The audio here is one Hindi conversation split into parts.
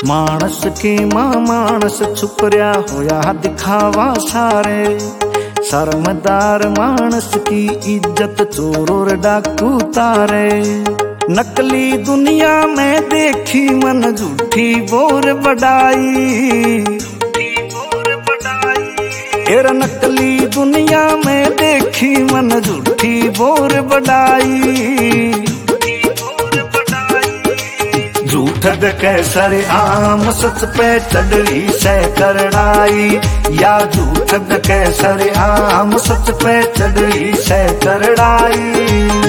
मानस के मां मानस छुपरिया होया दिखावा सारे। शर्मदार मानस की इज्जत चोर और डाकू तारे। नकली दुनिया में देखी मन झूठी बोर बढ़ाई। तेरा नकली दुनिया में देखी मन झूठी बोर बढ़ाई। झूठ कैसर आम सच पे चढ़ी से करड़ाई। या झूठ कैसर आम सच पे चढ़ी से करड़ाई।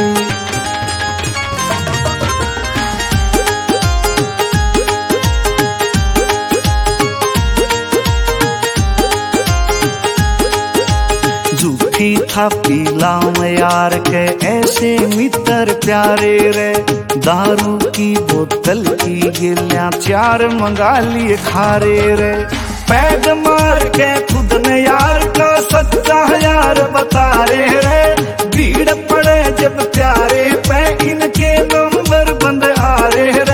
झूठी था पीलाम यार के ऐसे मित्र प्यारे रे। दारू की बोतल की गिलियां 4 मंगा लिए खारे रे। पैग मार के खुद ने यार का सच्चा यार बता रे। भीड़ पड़े जब प्यारे पे इनके नंबर बंद आ रे।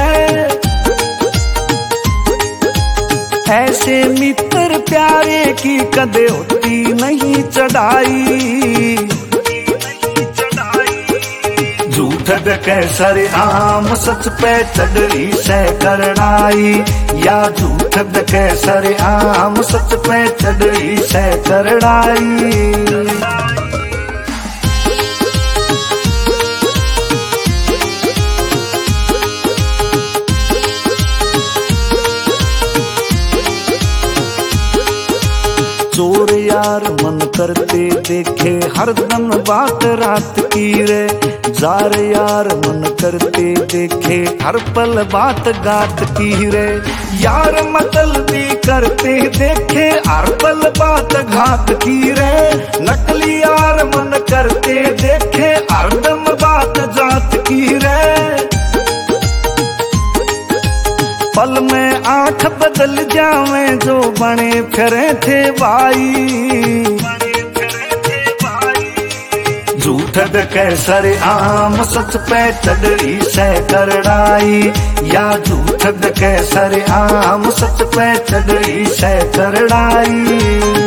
ऐसे मित्र प्यारे की कदे होती नहीं चढ़ाई। झूठ कैसर आम सच पे चढ़ी से करड़ाई। या झूठ कैसर आम सच पे चढ़ी से करड़ाई। चोर यार मन करते देखे हरदम बात रात की रे। जार यार मन करते देखे हर पल बात गात की रे। यार मतलबी करते देखे हर पल बात घात की रे। नकली यार मन करते देखे हरदम बात जात की रे। पल में आंख बदल जावे जो बने फिरे थे भाई। झूठ कैसर आम सच पे चढ़ी से करड़ाई। या झूठ कैसर आम सच पे चढ़ी से करड़ाई।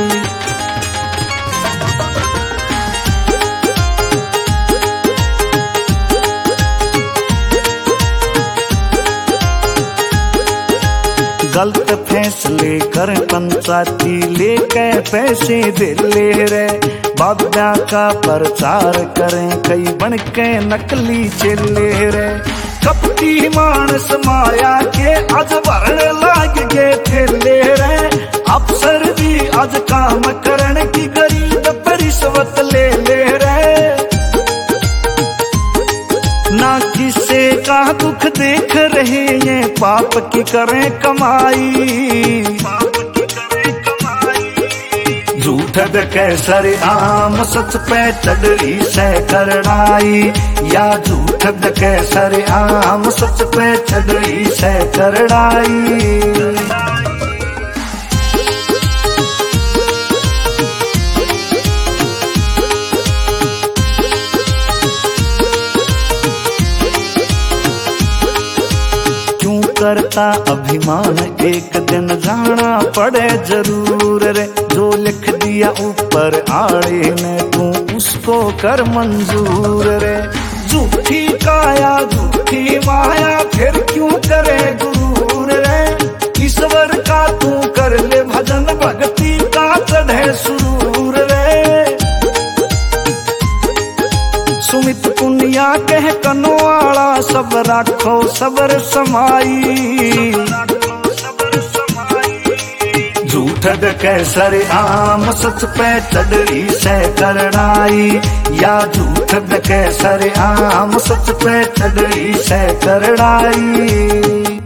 गलत फैसले कर पंचायती लेके पैसे दे ले रे। बाबा का प्रचार करें कई बन के नकली चेले रे। कपटी मानस माया के आज भरण लाग गए ठेले रे। अफसर भी आज काम करने की गरीब पर रिश्वत ले ले रे। ना किसे का दुख देख रहे ये पाप की करें कमाई। झूठ कैसर आम सच पे चढ़ी से करड़ाई। या झूठ कैसर आम सच पे चढ़ी से करड़ाई। करता अभिमान एक दिन जाना पड़े जरूर रे। जो लिख दिया ऊपर आड़े ने तू उसको कर मंजूर रे। झूठी काया झूठी माया फिर क्यों करे गुरूर रे। ईश्वर का तू कर ले भजन भक्ति का चढ़े सुरूर रे। सुमित पुनिया कह कनवाला सब राखो सबर समाई। झूठ कैसर आम सच पे चढ़ी से करड़ाई। या झूठ कैसर आम सच पे चढ़ी से करड़ाई।